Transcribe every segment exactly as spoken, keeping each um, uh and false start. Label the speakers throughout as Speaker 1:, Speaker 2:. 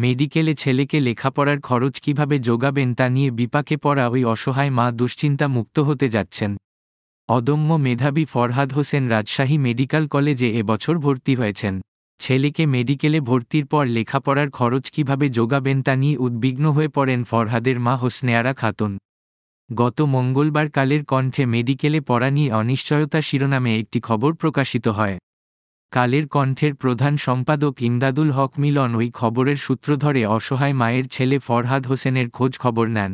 Speaker 1: মেডিকেলে ছেলেকে লেখাপড়ার খরচ কিভাবে যোগাবেন তা নিয়ে বিপাকে পড়া ওই অসহায় মা দুশ্চিন্তা মুক্ত হতে যাচ্ছেন। অদম্য মেধাবী ফরহাদ হোসেন রাজশাহী মেডিকেল কলেজে এবছর ভর্তি হয়েছেন। ছেলেকে মেডিকেলে ভর্তির পর লেখাপড়ার খরচ কিভাবে যোগাবেন তা নিয়ে উদ্বিগ্ন হয়ে পড়েন ফরহাদের মা হোসনেয়ারা খাতুন। গত মঙ্গলবার কালের কণ্ঠে মেডিকেলে পড়া নিয়ে অনিশ্চয়তা শিরোনামে একটি খবর প্রকাশিত হয়। কালের কণ্ঠের প্রধান সম্পাদক ইমদাদুল হক মিলন ওই খবরের সূত্র ধরে অসহায় মায়ের ছেলে ফরহাদ হোসেনের খোঁজ খবর নেন।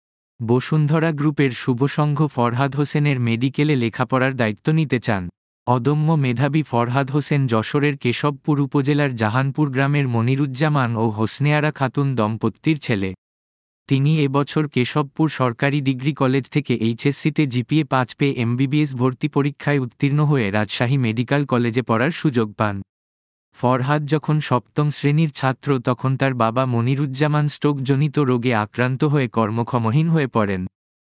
Speaker 1: বসুন্ধরা গ্রুপের শুভসংঘ ফরহাদ হোসেনের মেডিকেলে লেখাপড়ার দায়িত্ব নিতে চান। অদম্য মেধাবী ফরহাদ হোসেন যশোরের কেশবপুর উপজেলার জাহানপুর গ্রামের মনিরুজ্জামান ও হোসনেয়ারা খাতুন দম্পতির ছেলে। তিনি এবছর কেশবপুর সরকারি ডিগ্রি কলেজ থেকে এইচএসসিতে জিপিএ পাঁচ পেয়ে এমবিবিএস ভর্তি পরীক্ষায় উত্তীর্ণ হয়ে রাজশাহী মেডিকেল কলেজে পড়ার সুযোগ পান। ফরহাদ যখন সপ্তম শ্রেণীর ছাত্র তখন তার বাবা মনিরুজ্জামান স্ট্রোকজনিত রোগে আক্রান্ত হয়ে কর্মক্ষমহীন হয়ে পড়েন।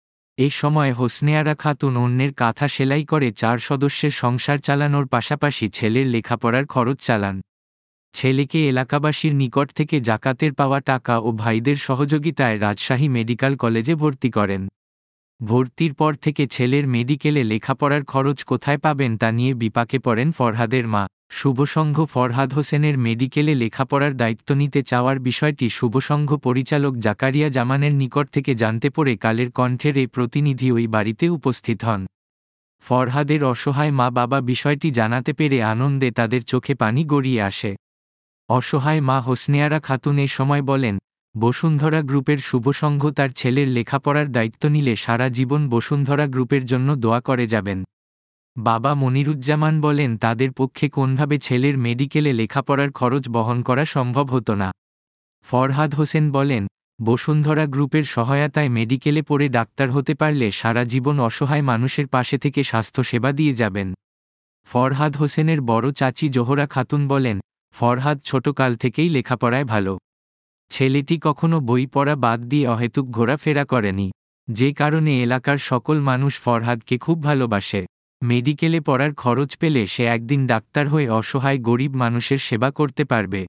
Speaker 1: এ সময় হোসনেয়ারা খাতুন অন্যের কাঁথা সেলাই করে চার সদস্যের সংসার চালানোর পাশাপাশি ছেলের লেখাপড়ার খরচ চালান। ছেলেকে এলাকাবাসীর নিকট থেকে জাকাতের পাওয়া টাকা ও ভাইদের সহযোগিতায় রাজশাহী মেডিকেল কলেজে ভর্তি করেন। ভর্তির পর থেকে ছেলের মেডিকেলে লেখাপড়ার খরচ কোথায় পাবেন তা নিয়ে বিপাকে পড়েন ফরহাদের মা। শুভসংঘ ফরহাদ হোসেনের মেডিকেলে লেখাপড়ার দায়িত্ব নিতে চাওয়ার বিষয়টি শুভসংঘ পরিচালক জাকারিয়া জামানের নিকট থেকে জানতে পেরে কালের কণ্ঠের এই প্রতিনিধি ওই বাড়িতে উপস্থিত হন। ফরহাদের অসহায় মা বাবা বিষয়টি জানাতে পেরে আনন্দে তাদের চোখে পানি গড়িয়ে আসে। অসহায় মা হোসনেয়ারা খাতুন এ সময় বলেন, বসুন্ধরা গ্রুপের শুভসংঘ তার ছেলের লেখাপড়ার দায়িত্ব নিলে সারা জীবন বসুন্ধরা গ্রুপের জন্য দোয়া করে যাবেন। বাবা মনিরুজ্জামান বলেন তাদের পক্ষে কোনভাবে ছেলের মেডিকেলে লেখাপড়ার খরচ বহন করা সম্ভব হতো না। ফরহাদ হোসেন বলেন, বসুন্ধরা গ্রুপের সহায়তায় মেডিকেলে পড়ে ডাক্তার হতে পারলে সারা জীবন অসহায় মানুষের পাশে থেকে স্বাস্থ্যসেবা দিয়ে যাবেন। ফরহাদ হোসেনের বড় চাচি জোহরা খাতুন বলেন, ফরহাদ ছোটকাল থেকেই লেখাপড়ায় ভালো। ছেলেটি কখনো বই পড়া বাদ দিয়ে অহেতুক ঘোরাফেরা করেনি, যে কারণে এলাকার সকল মানুষ ফরহাদকে খুব ভালোবাসে। মেডিকেলে পড়ার খরচ পেলে সে একদিন ডাক্তার হয়ে অসহায় গরিব মানুষের সেবা করতে পারবে।